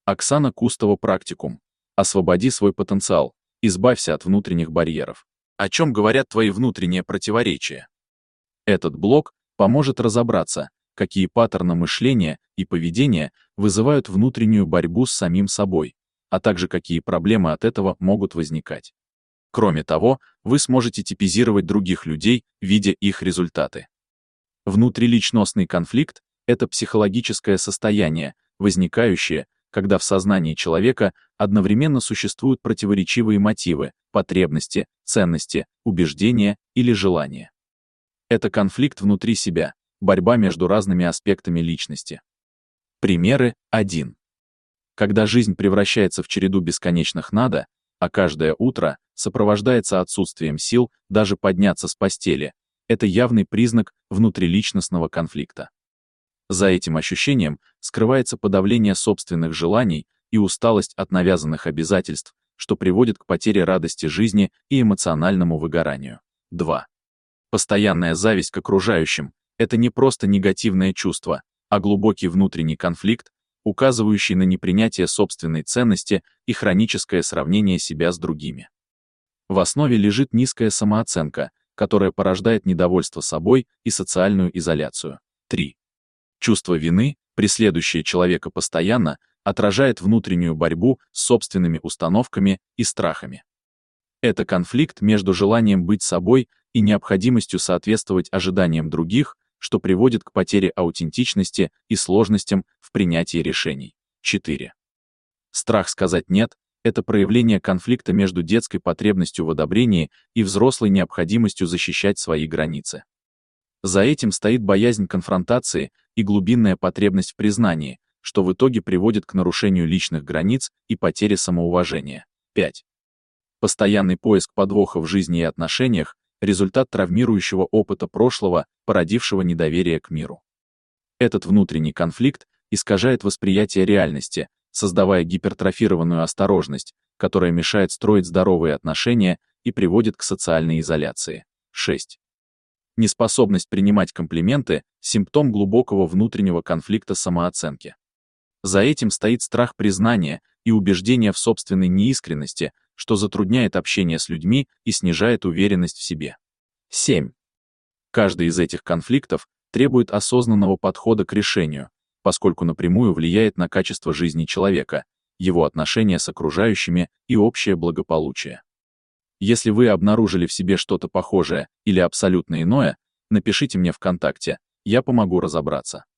Оксана Кустова, практикум. Освободи свой потенциал, избавься от внутренних барьеров. О чем говорят твои внутренние противоречия? Этот блок поможет разобраться, какие паттерны мышления и поведения вызывают внутреннюю борьбу с самим собой, а также какие проблемы от этого могут возникать. Кроме того, вы сможете типизировать других людей, видя их результаты. Внутриличностный конфликт — это психологическое состояние, возникающее, когда в сознании человека одновременно существуют противоречивые мотивы, потребности, ценности, убеждения или желания. Это конфликт внутри себя, борьба между разными аспектами личности. Примеры 1. Когда жизнь превращается в череду бесконечных «надо», а каждое утро сопровождается отсутствием сил даже подняться с постели, это явный признак внутриличностного конфликта. За этим ощущением скрывается подавление собственных желаний и усталость от навязанных обязательств, что приводит к потере радости жизни и эмоциональному выгоранию. 2. Постоянная зависть к окружающим — это не просто негативное чувство, а глубокий внутренний конфликт, указывающий на непринятие собственной ценности и хроническое сравнение себя с другими. В основе лежит низкая самооценка, которая порождает недовольство собой и социальную изоляцию. 3. Чувство вины, преследующее человека постоянно, отражает внутреннюю борьбу с собственными установками и страхами. Это конфликт между желанием быть собой и необходимостью соответствовать ожиданиям других, что приводит к потере аутентичности и сложностям в принятии решений. 4. Страх сказать «нет» — это проявление конфликта между детской потребностью в одобрении и взрослой необходимостью защищать свои границы. За этим стоит боязнь конфронтации и глубинная потребность в признании, что в итоге приводит к нарушению личных границ и потере самоуважения. 5. Постоянный поиск подвоха в жизни и отношениях — результат травмирующего опыта прошлого, породившего недоверие к миру. Этот внутренний конфликт искажает восприятие реальности, создавая гипертрофированную осторожность, которая мешает строить здоровые отношения и приводит к социальной изоляции. 6. Неспособность принимать комплименты — симптом глубокого внутреннего конфликта самооценки. За этим стоит страх признания и убеждение в собственной неискренности, что затрудняет общение с людьми и снижает уверенность в себе. 7. Каждый из этих конфликтов требует осознанного подхода к решению, поскольку напрямую влияет на качество жизни человека, его отношения с окружающими и общее благополучие. Если вы обнаружили в себе что-то похожее или абсолютно иное, напишите мне ВКонтакте, я помогу разобраться.